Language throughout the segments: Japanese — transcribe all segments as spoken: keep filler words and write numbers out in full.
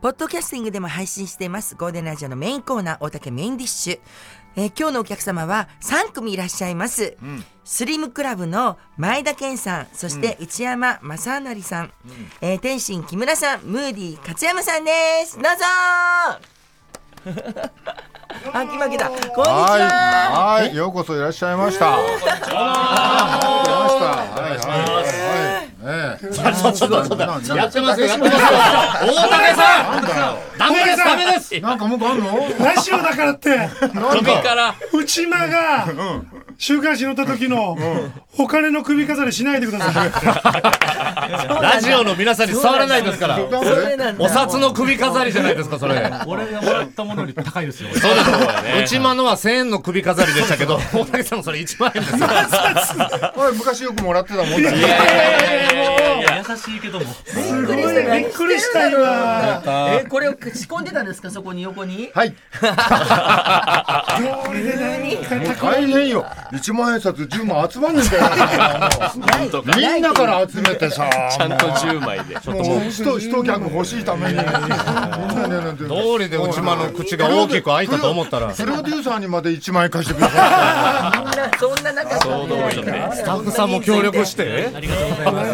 ポッドキャスティングでも配信していますゴールデンラジオのメインコーナー大竹メインディッシュ、えー、今日のお客様はさんくみいらっしゃいます、うん、スリムクラブの前田健さん、そして内山正成さん、うん、えー、天心木村さん、ムーディ勝山さんです。どうぞあ、きまきだ。こんにちは。 はい、はい、ようこそいらっしゃいました。こんにちは。はいはいはい。ちょっとちょっとやってますよやってますよ。大竹さん。ダメですダメです。なんかもうあんの？ ラジオだからって。 首から内間が週刊誌乗った時のお金の首飾りしないでください。 ラジオの皆さんに触らないですから。お札の首飾りじゃないですかそれ。 俺がもらったものより高いですよ。 そうですね。内間のはせんえんの首飾りでしたけど、大竹さんもそれいちまんえんですよ。 昔よくもらってたもんだ。いやいやいや優しいけども。 すごいびっくりした今。 え、これを仕込んでたんですかそこに横に？ はい。大変よ。いちまんえん札じゅうまん集まんねんだよ。みんなから集めてさ。 ちゃんとじゅうまいで。 もう一一客欲しいために。 道理で内間の口が大きく開いたと思ったら。 プロデューサーにまでいちまんえん貸してください。 みんなそんな中スタッフさんも協力して。 ありがとうございます。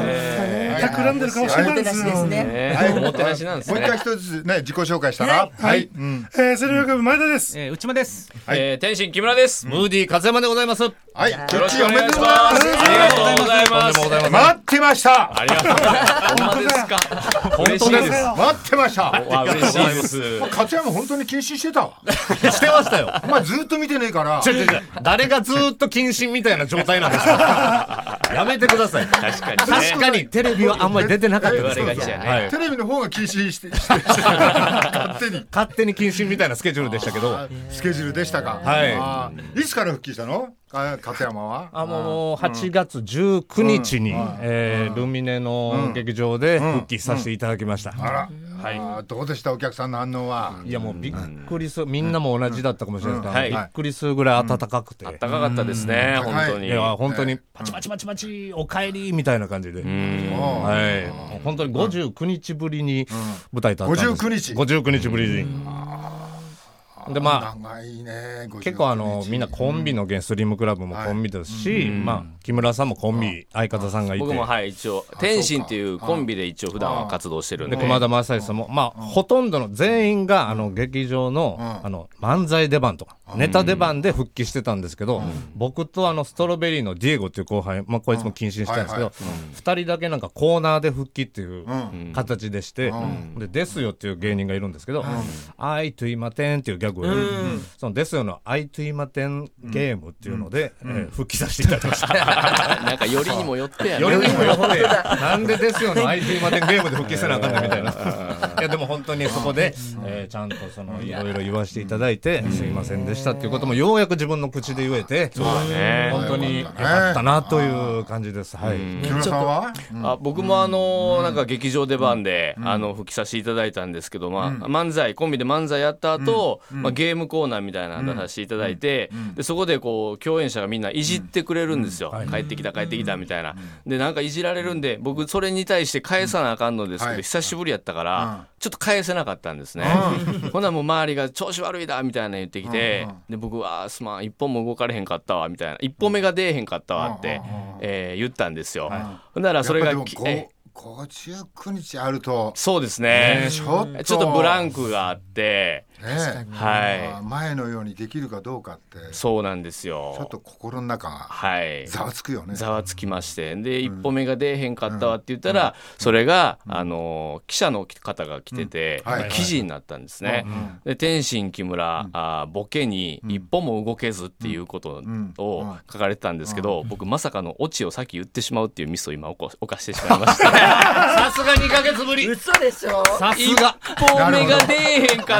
企んでるかもしれないですよ。 おもてなしなんですね。 もう一回一つずつね自己紹介したら。 はい。スリムクラブ前田です。 内間です。 天心木村です。ムーディ勝山でございます。 はい。よろしくお願いします。ありがとうございます。 待ってました。 ありがとうございます。本当ですか。本当です。 待ってました。 嬉しいです。 勝山本当に謹慎してた。 してましたよ。 お前ずっと見てねえから。 誰がずっと謹慎みたいな状態なんですか。やめてください。確かに確かにテレビはあんまり出てなかったです。 テレビの方が謹慎して勝手に勝手に謹慎みたいなスケジュールでしたけど。 スケジュールでしたか。 はい。 いつから復帰したの？勝山はあもうはちがつじゅうくにちに、うんえー、ルミネの劇場で復帰させていただきました、うんうん、 あら、はい、どうでしたお客さんの反応は？ いやもうびっくりする、みんなも同じだったかもしれないですけど、うん、びっくりするぐらい温かくて、うん、温かかったですね、うん、本当にいや本当にパチパチパチパチお帰りみたいな感じで、うんはい、本当にごじゅうくにちぶりに舞台立ったんです。 ごじゅうくにちごじゅうくにちぶりに、でまあ長いね、 結構あのみんなコンビのゲンスリムクラブもコンビですし、うんまあ、木村さんもコンビ相方さんがいて、 僕もはい一応天心っていうコンビで一応普段は活動してるんで、 で熊田正史さんもまあほとんどの全員があの劇場のあの漫才出番とかネタ出番で復帰してたんですけど、僕とあのストロベリーのディエゴっていう後輩、まあこいつも謹慎してたんですけど、ふたりだけなんかコーナーで復帰っていう形でして、でですよっていう芸人がいるんですけど、あいといまてんっていうギャグをやる、そのですよのアイトゥイマテンゲームっていうので、うんうんえー、復帰させていただきましたなんかよりにもよってやねよりにもよってなんでですよのアイトゥイマテンゲームで復帰せなあかんねみたいないやでも本当にそこで、えー、ちゃんとそのいろいろ言わせていただいてすいませんでしたっていうこともようやく自分の口で言えて、そうだね、本当によかったなという感じです。はい。 木村さんは？ あ僕もあのー、なんか劇場出番で、うん、あの復帰させていただいたんですけど、まあ、うん、漫才コンビで漫才やった後、うんまあ、ゲームコーナーみたいなの出させていただいて、うんうん、でそこでこう共演者がみんないじってくれるんですよ、うんはい、帰ってきた帰ってきたみたいなでなんかいじられるんで僕それに対して返さなあかんのですけど、はい、久しぶりやったから、うん、ちょっと返せなかったんですね、うん、ほんならもう周りが調子悪いだみたいな言ってきて、うん、で僕はすまん一本も動かれへんかったわみたいな一歩目が出えへんかったわって、うんえー、言ったんですよ、はい、ほんならそれがごじゅうくにちあるとそうですね、 ねちょっと、 ちょっとブランクがあってねはい、前のようにできるかどうかってそうなんですよ。 ちょっと心の中がはいざわつくよね。 ざわつきましてで、うん、一歩目が出えへんかったわって言ったら、うん、それが、うん、あの記者の方が来てて、うんはい、記事になったんですね、うん、で天心木村、うん、あボケに一歩も動けずっていうことを書かれてたんですけど、うん、僕まさかのオチを先言ってしまうっていうミスを今犯してしまいましたさすがにかげつぶり嘘でしょ。 さすが一歩目が出えへんかったわで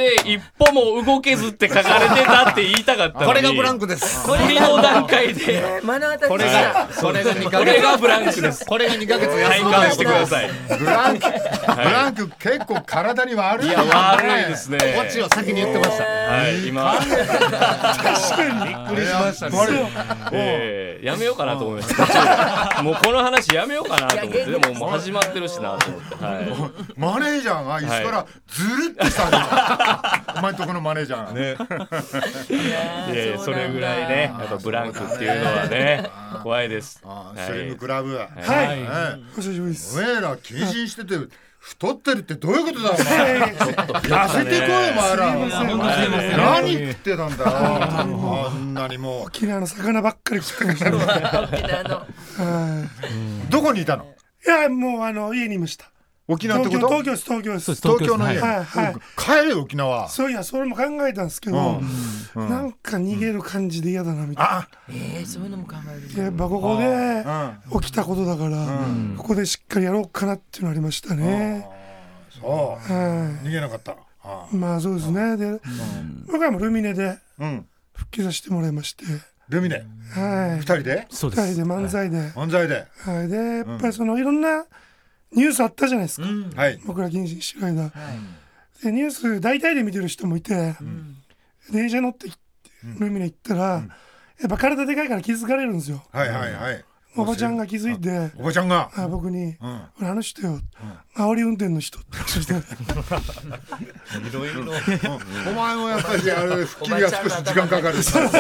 で一歩も動けずって書かれてたって言いたかったのに、 これがブランクです。 これの段階で目の当たりこれがこれがにかこげつれがブランクです。 これがにかげつ体感してください。 ブランクブランク結構体に悪いよね。 いや悪いですね。 オチを先に言ってました。 はい今確かにびっくりしましたね。 えーやめようかなと思いました。もうこの話やめようかなと思ってでももう始まってるしなと思って。はい。 マネージャーが椅子からずるってしたんだ。お前んとこのマネージャーがね。 いやいやそれぐらいねやっぱブランクっていうのはね怖いです。 あスリムクラブ。はい。 はいお久しぶりですお前ら謹慎してて太ってるってどういうことだお前。痩せてこいお前ら。何食ってたんだよ。あんなにもう沖縄の魚ばっかり食ってましたね沖縄のどこにいたの。 いやもうあの家にいました。 沖縄ってこと。 東京東京です東京の家。 はいはい帰れよ沖縄。 そういやそれも考えたんですけどなんか逃げる感じで嫌だなみたいな。 あえーそういうのも考える。 やっぱここで起きたことだからここでしっかりやろうかなっていうのありましたね。 そうは逃げなかった。あいまあそうですね。で僕はもうルミネでうん復帰させてもらいましてルミネはい二人でそうです。 二人で漫才で漫才ではいでやっぱりそのいろんなニュースあったじゃないですかはい僕ら謹慎してる間でニュース大体で見てる人もいて電車乗ってきてルミネ行ったらやっぱ体でかいから気づかれるんですよ。 はいはいはいおばちゃんが気づいておばちゃんがあ僕にうん 「これあの人よ煽り運転の人」ってそしていろいろお前もやっぱりあれ復帰には少し時間かかる。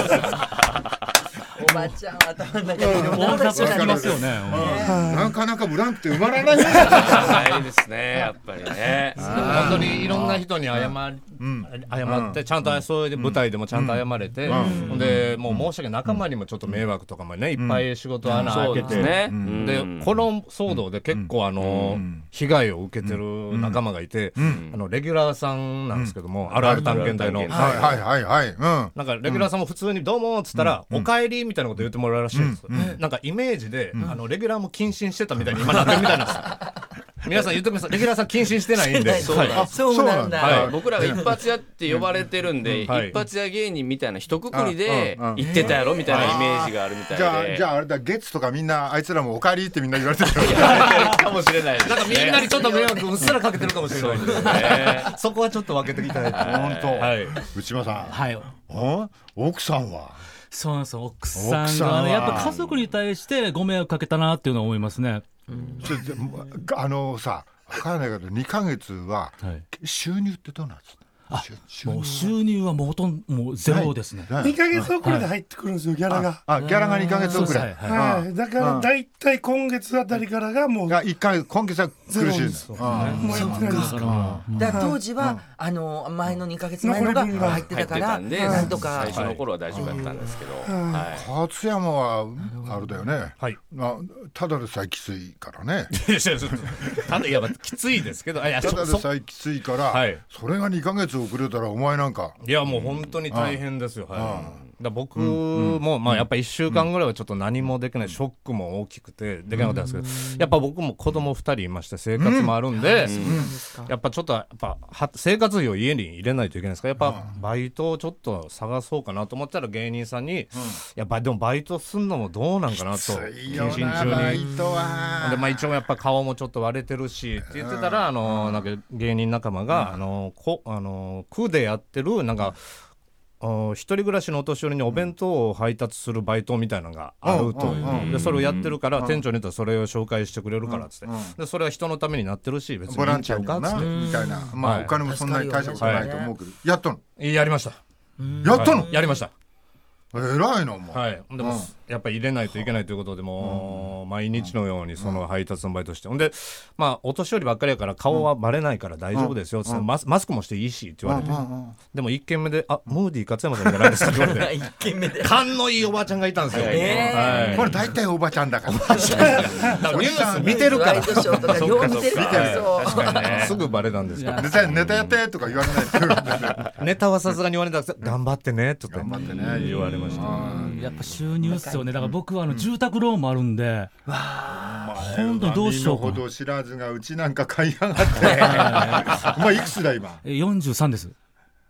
おばちゃん頭の中にいろんな大こと発しますよね。 なかなかブランクって生まれないね。 ないですねやっぱりね。 本当にいろんな人に謝りうん謝ってちゃんとそれで舞台でもちゃんと謝れてほんでもう申し訳仲間にもちょっと迷惑とかもねいっぱい仕事穴開けてね。 でこの騒動で結構あの被害を受けてる仲間がいてあのレギュラーさんなんですけどもあるある探検隊のはいはいはいはいうんなんかレギュラーさんも普通にどうもっつったらお帰りみたいなこと言ってもらうらしいんですなんかイメージであのレギュラーも謹慎してたみたいに今なってるみたいなんですよ。皆さん言ってくださいレギュラーさん謹慎してないんでそうなんだそうなんだはい僕らが一発屋って呼ばれてるんで、 はい一発屋芸人みたいな一括りでうんうん言ってたやろみたいなイメージがあるみたいで、 じゃあじゃああれだ月とかみんなあいつらもお帰りってみんな言われてる。 かもしれないですね。 なんかみんなにちょっと迷惑うっすらかけてるかもしれないんでねそこはちょっと分けていきたいと本当。 はい内間さん。 はい。 ん奥さんは。 そうなんですよ。奥さん奥さんはがね、やっぱ家族に対してご迷惑かけたなっていうのは思いますね。 ちょであのさ分からないけどにかげつははい。 収入ってどうなんですか。 あ収もう収入はもうほとんどもうゼロですね。 ないにかげつ遅れで入ってくるんですよギャラが。 あギャラがにかげつ遅れ。 そうですはいはいだからだいたい今月あたりからがもうがいっかげつ今月は苦しいんです。 もうやってないですだか。 からだから当時はあの前のにかげつまえのが入って入ってたたからんでなんとか最初の頃は大丈夫だったんですけど、はい勝山はあれだよね。 はいあただでさえきついからね。 いやいやちょっとただいやまあきついですけどあいやただそそでさえきついから、 はいそれがにかげつ遅れたらお前なんか。 いやもう本当に大変ですよ、はい、だから僕も、まあ、やっぱいっしゅうかんぐらいはちょっと何もできない、ショックも大きくてできなかったんですけど、やっぱ僕も子供ふたりいまして生活もあるんで、やっぱちょっとやっぱは生活費を家に入れないといけないですからやっぱバイトをちょっと探そうかなと思ったら芸人さんに、いやでもバイトすんのもどうなんかなと謹慎中バイに。 トはでまあ、一応やっぱ顔もちょっと割れてるしって言ってたら、あのなんか芸人仲間が、あのこあの区でやってるなんか一人暮らしのお年寄りにお弁当を配達するバイトみたいなのがあると、でそれをやってるから店長に言ったらそれを紹介してくれるからっつって、でそれは人のためになってるし別にボランいいんちゃうティアにもなかっつってみたいな、まあ、 はいお金もそんなに大したことないと思うけど、やったのやりましたやったの、 はいやりました偉いなもう、 はい、でも、やっぱり入れないといけないということでもう毎日のようにその配達のバイトして、ほんでまあお年寄りばっかりやから顔はバレないから大丈夫ですよ、つってマスマスクもしていいしって言われて、でも一軒目であムーディー勝山さんじゃないですかって言われて一軒目で勘のいいおばあちゃんがいたんですよ、 えはいこれ大体おばちゃんだからだからニュース見てるからワイドショーとかよう見てるからそう確かにねすぐバレたんですけどネタネタやってとか言われないネタはさすがに言われたんですけど頑張ってねって頑張ってね言われましたやっぱ収入っすよね。だから僕はあの住宅ローンもあるんで、本当にどうしようかな。 身の程知らずがうちなんか買いやがってお前いくつだ今えよんじゅうさんです。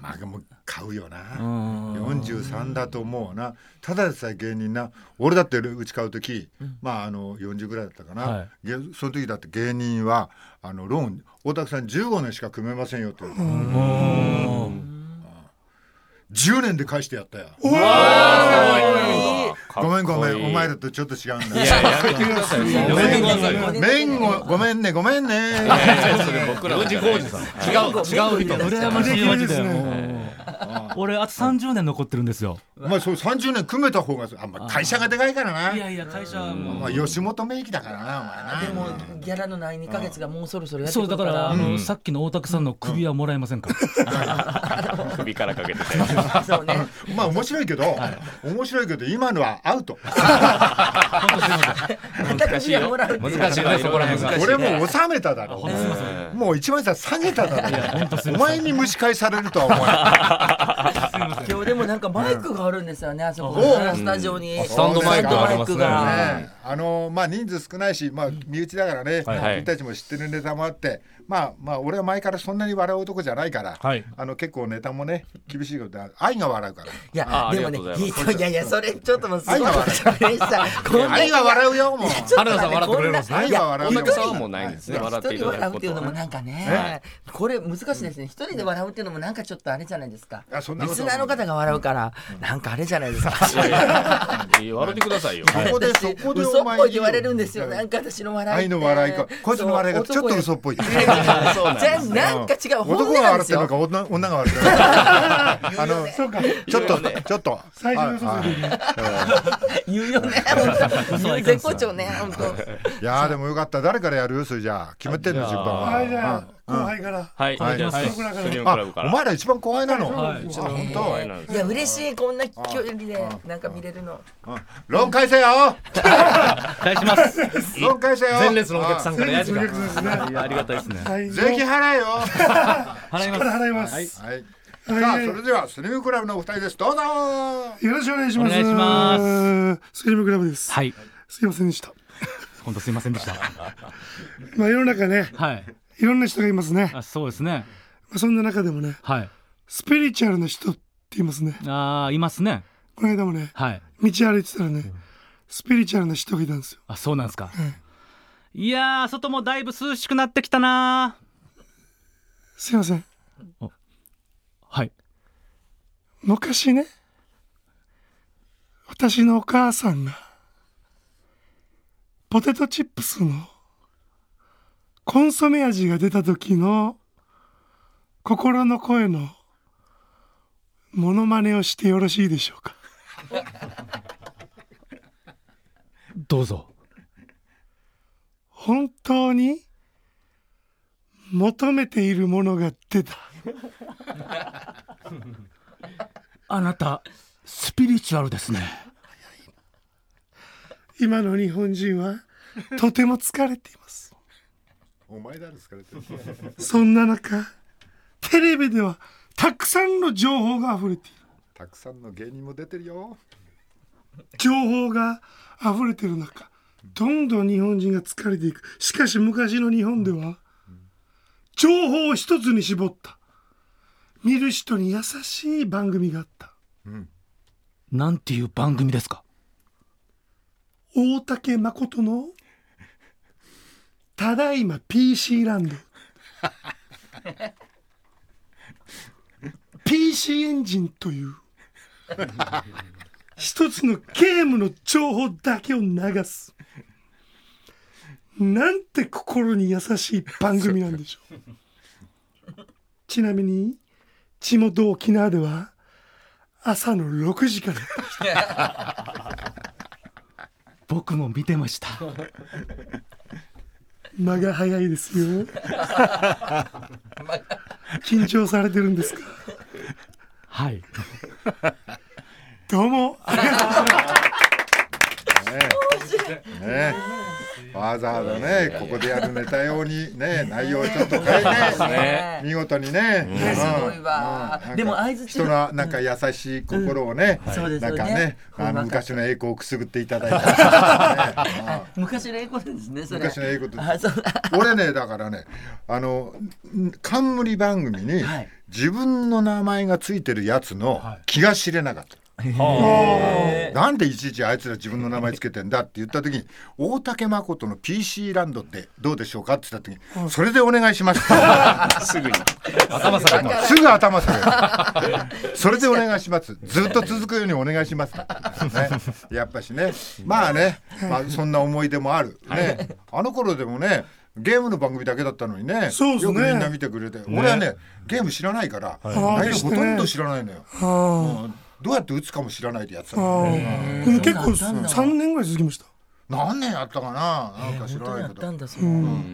まあもう買うよな。よんじゅうさんだと思うな。ただでさえ芸人な、俺だってうち買う時、うん、まああのよんじゅうぐらいだったかな、はい、その時だって芸人はあのローン大竹さんじゅうごねんしか組めませんよって言われた。じゅうねんで返してやったよ。おーごめんごめん、お前らとちょっと違うんだ。いややめてください。麺をごめんねごめんね。 それ僕らの違う違う人。 羨ましいマジで。俺あとさんじゅうねん残ってるんですよ。 まあそうさんじゅうねん組めた方があんま会社がでかいからな。 いやいや会社まあ吉本名義だからなお前な。 でもギャラのないにかげつがもうそろそろやってくるから。そうだからあのさっきの大竹さんの首はもらえませんか。 首からかけてて。 そうね。 まあ面白いけど面白いけど今のはアウト。 難しいよ。難しいよ。そこら辺が。 俺もう収めただろ。もう一番下げただろ。お前に蒸し返されるとは思わない。 今日でもなんかマイクがあるんですよね、あそこのスタジオにスタンドマイクがありますね。 あのまあ人数少ないし、まあ身内だからね、君たちも知ってるネタもあって、まあまあ俺は前からそんなに笑う男じゃないから、あの結構ネタもね厳しいことで愛が笑うから。いやでもね、いやいやそれちょっともうすごい。愛が笑うよもう。 原田さん笑ってくれますね。 愛が笑うよ。 大竹さんはもうないんですね。笑っていただくことは。 笑うっていうのもなんかね、これ難しいですね。一人で笑うっていうのもなんかちょっとあれじゃないですか。リスナーの方が笑うからなんかあれじゃないですか。 笑ってくださいよ。 そこでそこで嘘っぽい言われるんですよ。なんか私の笑い。 愛の笑いか。こいつの笑いがちょっと嘘っぽい。じゃなんか違う。 男が笑ってるのか女女が笑ってるのか。あのちょっとちょっと最初の嘘ついてる。 言うよね。絶好調ね本当。 いやでもよかった。誰からやる？それじゃあ決めてんの順番は。 はいじゃあ後輩から。 はいじゃあスリムクラブから。 お前ら一番後輩なの。 はい一番後輩なんです。 いや嬉しいこんな距離でなんか見れるの。 ローン返せよ。 返します。 ローン返せよ。 前列のお客さんからやつが。 ありがたいですね。 税金払えよ。 払います。 払います。 はい。さあそれではスリムクラブのお二人です。どうぞ。 よろしくお願いします。 お願いします。 スリムクラブです。 はい。 すいませんでした。 本当すいませんでした。 まあ世の中ね、 はい。 いろんな人がいますね。 あ、そうですね。 まあそんな中でもね、 はい。 スピリチュアルな人って言いますね。 ああ、いますね。 この間もね、 はい。 道歩いてたらね、スピリチュアルな人がいたんですよ。 あ、そうなんですか。いやー、外もだいぶ涼しくなってきたなー。 すいません。 はい。 昔ね、私のお母さんがポテトチップスのコンソメ味が出た時の心の声のモノマネをしてよろしいでしょうか。 どうぞ。 本当に求めているものが出た。 あなたスピリチュアルですね。 今の日本人はとても疲れています。 お前だろ疲れてる。 そんな中テレビではたくさんの情報が溢れている。 たくさんの芸人も出てるよ。 情報が溢れている中、どんどん日本人が疲れていく。しかし昔の日本では情報を一つに絞った見る人に優しい番組があった、 うん、なんていう番組ですか？ 大竹誠のただいま ピーシー ランドピーシー エンジンという一つのゲームの情報だけを流す、なんて心に優しい番組なんでしょう。ちなみに地元沖縄では朝のろくじから僕も見てました。 間が早いですよ。緊張されてるんですか？ はい。 どうもありがとうございます。 ねえ、わざわざねここでやるネタ用にね内容をちょっと変えて見事にねすごいわ。でも相づち人のなんか優しい心をねなんかねあの昔の栄光をくすぐっていただいた昔の英語ですねそれ。 昔の英語です俺ねだからねあの冠番組に自分の名前がついてるやつの気が知れなかった。なんでいちいちあいつら自分の名前つけてんだって言った時に大竹誠の ピーシー ランドってどうでしょうかって言った時にそれでお願いしますすぐに頭下げますすぐ頭下げそれでお願いしますずっと続くようにお願いします、ね、やっぱしねまあね、まあ、そんな思い出もある、ね、あの頃でもねゲームの番組だけだったのに ね, そうですねよくみんな見てくれて、ね、俺はねゲーム知らないから、はい、内容ほとんど知らないのよ、うん、どうやって打つかも知らないでやってたの、 ね、でも結構さんねんぐらい続きました。 何年やったかななんか知らないけど、えーうん、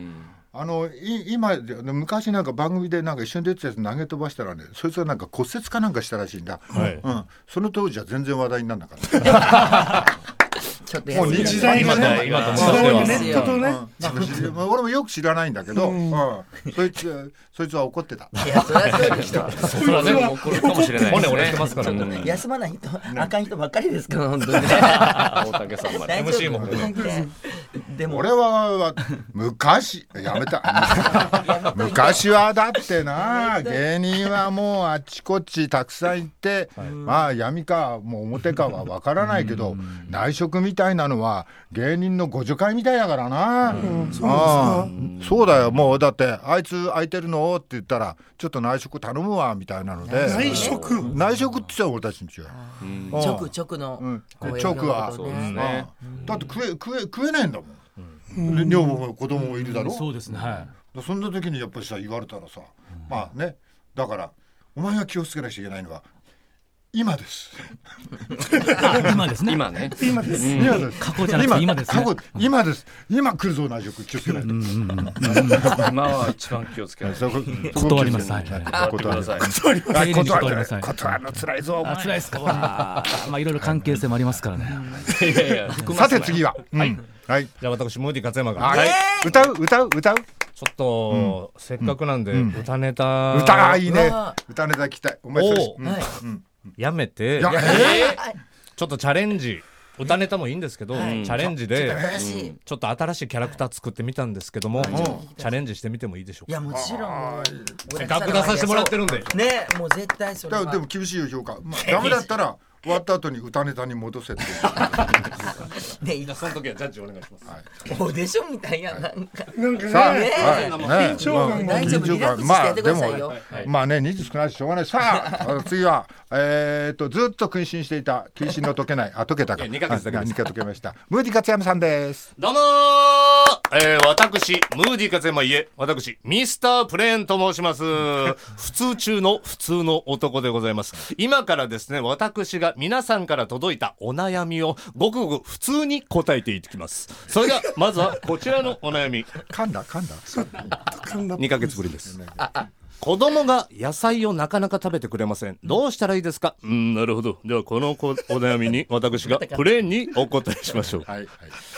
あのい今昔なんか番組でなんか一緒に出てたやつ投げ飛ばしたらねそいつはなんか骨折かなんかしたらしいんだ、はいうん、その当時は全然話題にならなかったちょっともう時代がね今とネットとね、 うん、俺もよく知らないんだけど、うんうん、そいつそいつは怒ってた。 いやそれはそうですよ。 それはね怒るかもしれないですね。 骨折れてますからね。 休まない人あかん人ばっかりですから本当にね。 大竹さんまでエムシー もでも俺は昔やめた昔はだってな芸人はもうあっちこっちたくさん行って、はい、まあ闇かもう表かは分からないけど内職みたいなのは芸人の互助会みたいだからな、うん、そうあそうだよもうだってあいつ空いてるのって言ったらちょっと内職頼むわみたいなので内職内職って言ったら俺たちに違う直直の、 うん、直はそうですねだって食え食え食えないんだもん、うん、女房も子供もいるだろ、 うん、そうですねはいそんな時にやっぱりさ言われたらさ、うん、まあねだからお前が気をつけなきゃいけないのは今です今ですね今ね今です、うん、今です過去じゃなくて今ですね過去今です今来るぞ内職気をつけないと今は一番気をつけないと断りますはい断ってください断ります断ります断るの辛いぞあ辛いですかまあいろいろ関係性もありますからねいやいやさて次ははいはい、じゃあ私ムーディ勝山が、 はい、歌う歌う歌うちょっと、うん、せっかくなんで、うん、歌ネタ歌いいね歌ネタ聞きたいお前それ、うんはいうん、やめてや、 えー、ちょっとチャレンジ歌ネタもいいんですけど、はい、チャレンジでちょ、ちょっと新しいキャラクター作ってみたんですけども、うん、チャレンジしてみてもいいでしょうか。 いやもちろんせっかく出させてもらってるんでねもう絶対それはでも厳しいよ評価、まあ、ダメだったら終わった後に歌ネタに戻せってね、その時はジャッジお願いします、はい、 オーディションみたいやなんかなんかねさあ、ねはいね、 緊張感大丈夫リラックスしてやってくださいよ、 まあ、でもまあね人数少ないししょうがないさあ次はえー、っとずっと謹慎していた謹慎の解けないあ解けたかにかげつだけですにかげつ解けましたムーディ勝山さんです。 どうもー、えー、私ムーディ勝山いえ私ミスタープレーンと申します普通中の普通の男でございます。今からですね私が皆さんから届いたお悩みをごくごく普通に答えていきます。それではまずはこちらのお悩み噛んだ噛んだ噛んだにかげつぶりです。子供が野菜をなかなか食べてくれません。どうしたらいいですか。うん、なるほど。ではこのお悩みに私がプレーンにお答えしましょう。はいはい、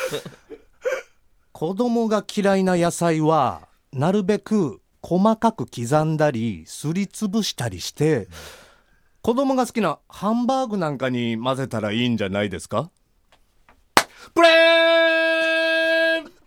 子供が嫌いな野菜はなるべく細かく刻んだりすりつぶしたりして、うん、子供が好きなハンバーグなんかに混ぜたらいいんじゃないですか。プレーン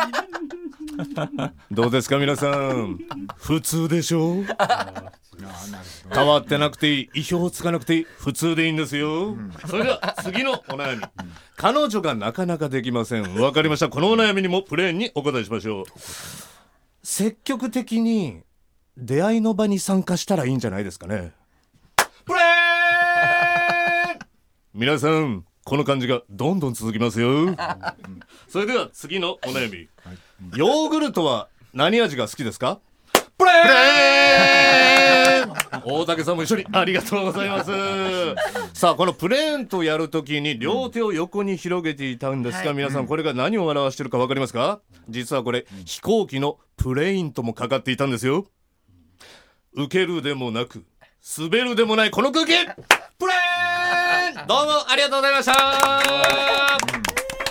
どうですか皆さん普通でしょう変わってなくていい意表つかなくていい普通でいいんですよ、うん、それでは次のお悩み、うん、彼女がなかなかできません。わかりました。このお悩みにもプレーンにお答えしましょう。積極的に出会いの場に参加したらいいんじゃないですかね。プレーン皆さんこの感じがどんどん続きますよそれでは次のお悩み、はい、ヨーグルトは何味が好きですか。プレーン大竹さんも一緒にありがとうございますさあこのプレーンとやるときに両手を横に広げていたんですが、はい、皆さんこれが何を表しているか分かりますか。実はこれ飛行機のプレインともかかっていたんですよ。受けるでもなく滑るでもないこの空気プレーンどうもありがとうございました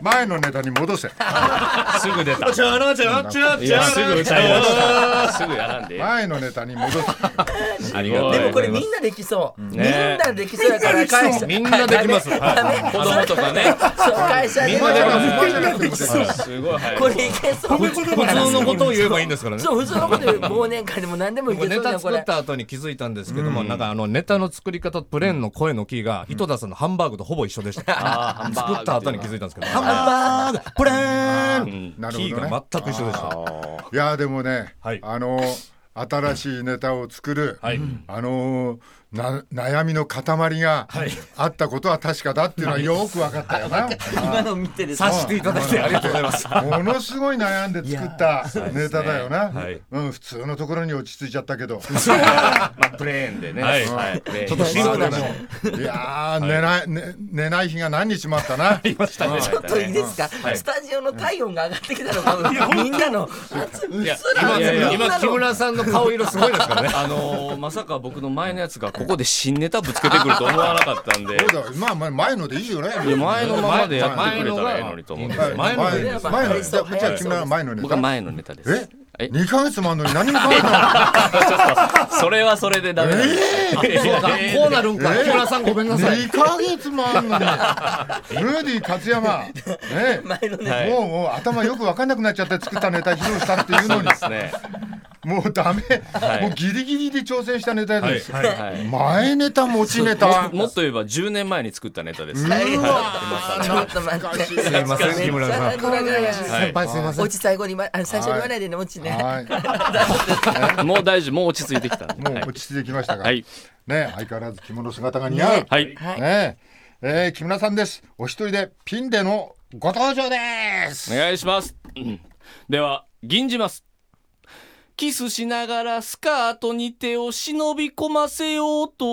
前のネタに戻せ。 すぐ出た。 ちゃらちゃらちゃらいやすぐ歌いました。すぐやらんで。 前のネタに戻せ。 ありがとうございます。 でもこれみんなできそう、みんねなできそうやから会社みんなできます。 ダメ子供とかね。 そう会社でみんなできます。 すごい早い。 これいけそう普通のことを言えばいいんですからね。 そう普通のこと言う忘年会でも何でもいけそうネタだよこれ作った後に気づいたんですけども、なんかあのネタの作り方とプレーンの声のキーが井戸田さんのハンバーグとほぼ一緒でした。 あーハンバーグ作った後に気づいたんですけど、ハンバーグプレーンなるほどね。 キーが全く一緒でした。 いやでもね、 はいあの新しいネタを作る、 はいあのな悩みの塊があったことは確かだっていうのはよく分かったよな。 今の見てですさせていただいてありがとうございます。 ものすごい悩んで作ったネタだよな、 はいうん、普通のところに落ち着いちゃったけどまあプレーンでね。 はいはいプレーンちょっとシンプルないやー、寝ない、ね、寝ない日が何日もあったな。 ありましたね。 ちょっといいですか、スタジオの体温が上がってきたのかみんなのいや今いやいや今木村さんの顔色すごいですからね。 あのーまさか僕の前のやつがここで新ネタぶつけてくると思わなかったんで。 そうだ、まあまあ前のでいいよね。 いや前のままでやってくれたらええのにと思って。 はい前の前やっぱ前のはいそうじゃあじゃあ君は前のネタ。 僕は前のネタです。 え、二ヶ月もあんのに何も変わんない。 それはそれでダメなんです。 そうかこうなるんか。木村さんごめんなさい。 二ヶ月もあんのに。ルーディ勝山、ね、 前のね、 はいもうもう頭よく分かんなくなっちゃって作ったネタ披露したっていうのに、 ですね。 もうダメ、 はいもうギリギリで挑戦したネタです。 はいはい。 前ネタ持ちネタ。 もっと言えばじゅうねんまえに作ったネタです。 うわちょっと待って。 懐かしいすいません木村さん。 めっちゃ長い先輩すいません。 落ち最後にまあ最初に言わないでね落ちね。 はい。 もう大丈夫、もう落ち着いてきたんで。 もう落ち着いてきましたが、 はい。 ね、相変わらず着物姿が似合う。 はい。 はい。 ねえー、木村さんです。お一人でピンでのご登場です。 お願いします。うんでは、吟じます。キスしながらスカートに手を忍び込ませようと、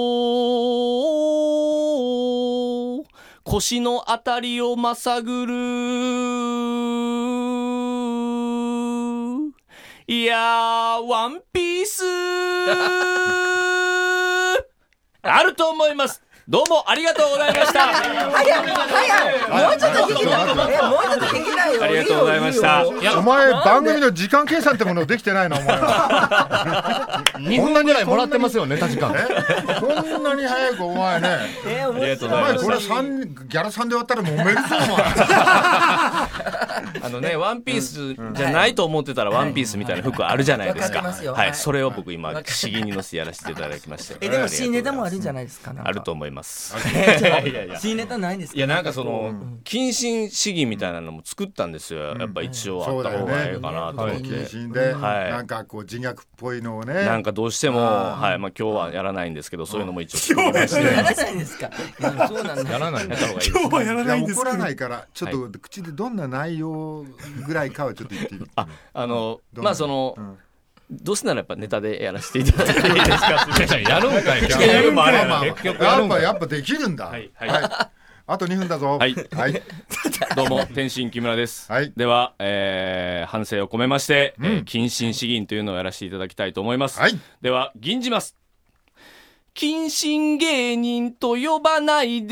腰のあたりをまさぐる。いやー、ワンピースあると思います。どうもありがとうございました。 早い早いもうちょっとできない。えもうちょっとできないよ。 ありがとうございましたいいよいいよお前番組の時間計算ってものできてないのお前は。 にふんぐらいもらってますよネタ時間。 こんなに早くお前ね。 え面ありがとうお前ございますこれ三ギャラさんで終わったら揉めるぞお前。 あのね、ワンピースじゃないと思ってたらワンピースみたいな服あるじゃないですか。 わかりますよはい、 はいそれを僕今不思議に乗せてやらせていただきまして。 えでも新ネタもあるんじゃないですか。 あると思います。 新ネタないんですか。 いやなんかその謹慎主義みたいなのも作ったんですよ。やっぱ一応あった方がいいかなと思っ謹て。 慎ではいなんかこう自虐っぽいのをね。 なんかどうしてもはいまあ今日はやらないんですけどそういうのも一応作りましやらて。 ないんですか。いやそうなんだ。 やらない。 やった方がいいです。 今日はやらいやないんですけど怒らないからちょっと口でどんな内容ぐらいかはちょっと言ってみて。 ああのどんなまあそのうんどうせならやっぱネタでやらせていただいていいですか。 やるんかい。結やるんかあれまあまあ結局ややるんかい。 っぱやっぱできるんだ。 はいはいあとにふんだぞ。 はいはい。 どうも天心木村です、 はいでは、えー反省を込めまして、えー謹慎詩吟というのをやらせていただきたいと思います、 はいでは吟じます。謹慎芸人と呼ばない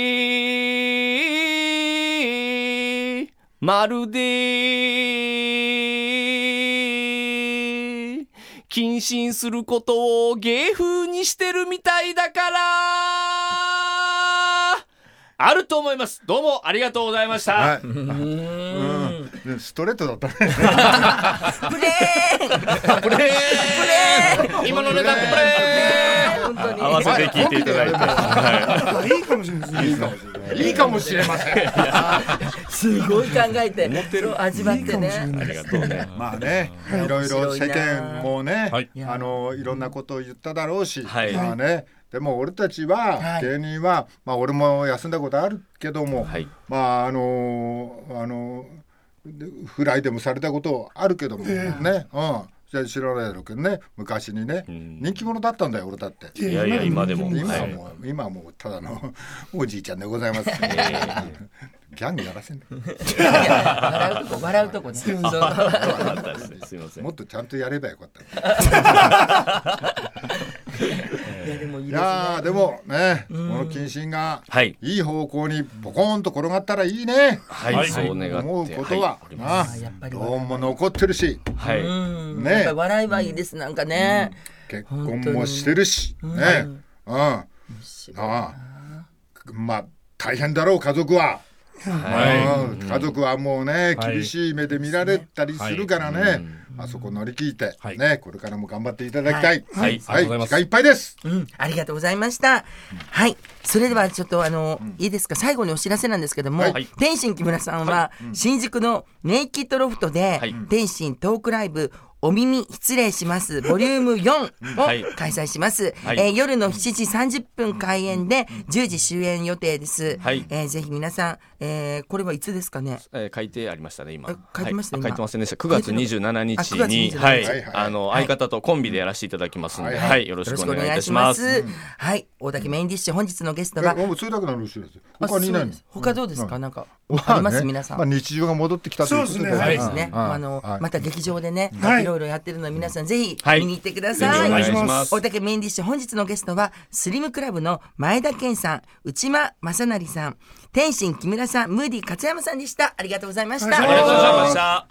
でまるで謹慎することを芸風にしてるみたいだからあると思います。どうもありがとうございました。 はい。うんストレートだったね。 プレーンプレー今のネタプレ本当に合わせて聞いていただいて、はいいかもしれないですね。 いいかもしれません。 すごい考えてそう味わってね。 ありがとうね。 まあね、いろいろ世間もね、 はいあのいろんなことを言っただろうし、 はいまあね。でも俺たちは、 はい芸人は、まあ俺も休んだことあるけども、 はいまああのあのフライでもされたことあるけども、ね、うん。じゃ知らないだろうけどね、昔にね、 ん人気者だったんだよ俺だって。 いやいや今でもはい今はもう、今はもうただのおじいちゃんでございます。ギャングやらせんね。 笑うとこ笑うとこね。そうよかったですね。すいません。 もっとちゃんとやればよかった。 いやでもいいいですね。 やまあでもね、この謹慎がはいいい方向にポコーンと転がったらいいね。 はい、 はいそう願って思うことははい、 なあやっぱりローンも残ってるし、 はい、 うんねやっぱり笑いはいいですなんかね、 結婚もしてるし、ね、うん、ああ、まあ大変だろう家族は。 はうん家族はもうね、 はい厳しい目で見られたりするからね、あそこ乗り切って、 はいね、これからも頑張っていただきたい。 はいはいはい、 ありがとうございます時間いっぱいです。 うん、ありがとうございました。はい。それではちょっとあの、いいですか、最後にお知らせなんですけども、 はい天心木村さんは、新宿のネイキッドロフトで、 はい天心トークライブ、お耳失礼しますボリュームよんをはい開催します、 はいえー夜のしちじさんじゅっぷん開演でじゅうじ終演予定です、 はいえーぜひ皆さん、えーこれはいつですかね。 えー書いてありましたね今。 あ書いてました今はいあ書いてませんでした。くがつにじゅうしちにちあくがつにじゅうしちにちにはいはいはいあの相方とコンビでやらせていただきますので、 はいはいよろしくお願いいたします。 よろしくお願いしますはい大竹メインディッシュ本日のゲストは、 えもう通訳なの後ろです。他にいないのあそうです。他どうですか、なんかまあります、 ね皆さん、 まあ日常が戻ってきたということで。 そうですねそうですね、 はいあのはいまた劇場でね、 はいいろいろやってるので皆さんぜひはい見に行ってくだよろさい、 しくお願いしお願いしま。 ます大竹メインディッシュ本日のゲストはスリムクラブの前田健さん、内間正成さん、天心木村さん、ムーディ勝山さんでした。ありがとうございました。 あありがとうございました。